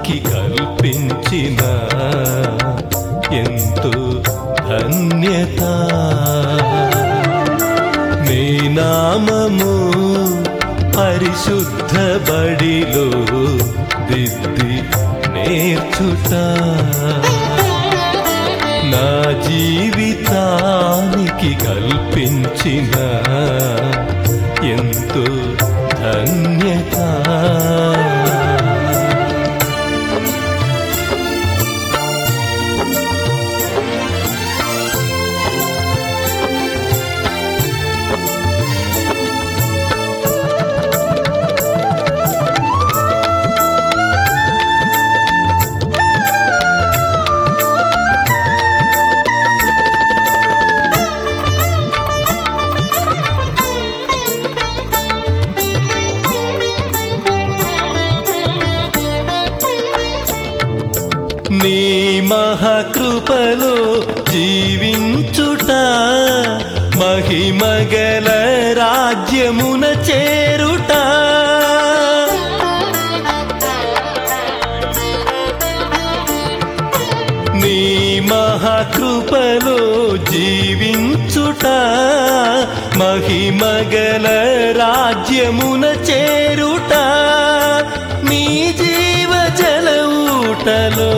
జీవితానికి కల్పించిన ఎంతో ధన్యత నీ నామము పరిశుద్ధ బడిలో దిద్ది నేర్చుట నా జీవితానికి కల్పించిన ఎంతో ధన్యత నీ మహాకృపలో జీవించుట మహిమగల రాజ్యమున చేరుట నీ మహాకృపలో జీవించుట మహిమగల రాజ్యమున చేరుట నీ జీవజల ఊటలో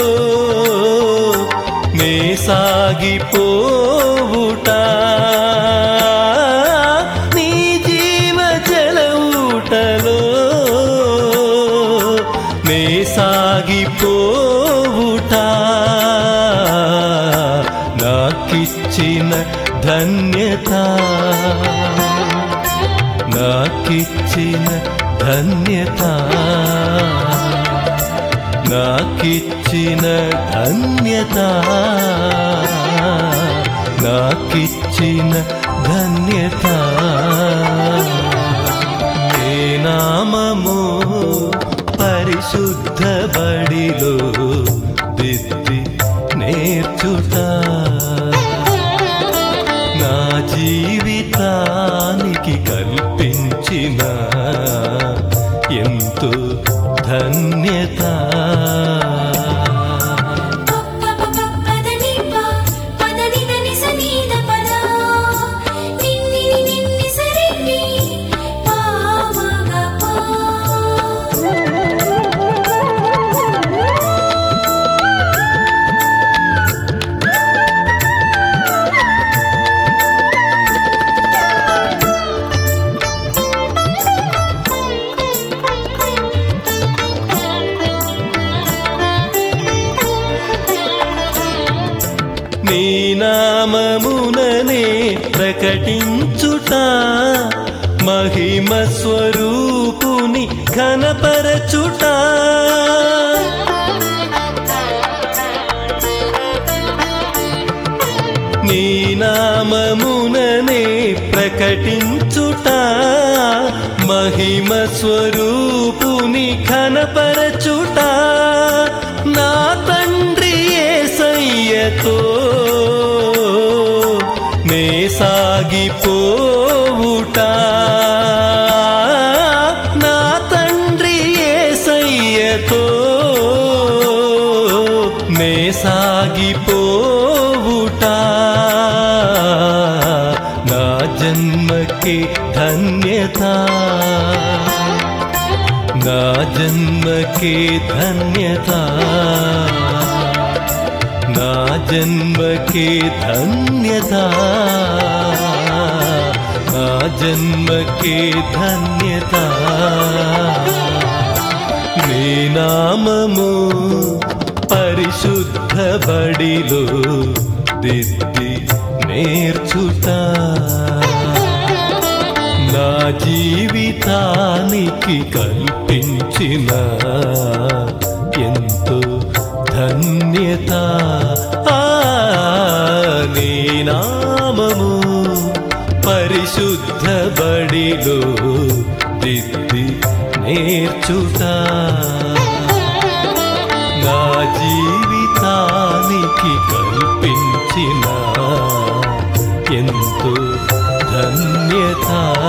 నే సాగిపోవుట నీ జీవజల ఊటలో నే సాగిపోవుట నాకిచ్చిన ధన్యత నాకిచ్చిన ధన్యత నాకిచ్చిన ధన్యత నాకిచ్చిన ధన్యత నీ నామము పరిశుద్ధ బడిలో దిద్ది నేర్చుట నా జీవితానికి కల్పించిన ఎంతో ధన్యత నీ నామముననే ప్రకటించుట మహిమ స్వరూపుని ఘనపరచుట నీ నామముననే ప్రకటించుట మహిమ స్వరూపుని ఘనపరచుట నా తండ్రి యేసయ్యతో నే సాగిపోవుట నా తండ్రి యేసయ్యతో నే సాగిపోవుట నా జన్మకి ధన్యత నా జన్మకి ధన్యత నా జన్మకి ధన్యత నా జన్మకి ధన్యత నీ నామము పరిశుద్ధ బడిలో దిద్ది నేర్చుట నా జీవితానికి కల్పించిన ఎంతో ధన్యత నీ నామము పరిశుద్ధ బడిలో దిద్ది నేర్చుట నా జీవితానికి కల్పించిన ఎంతో ధన్యత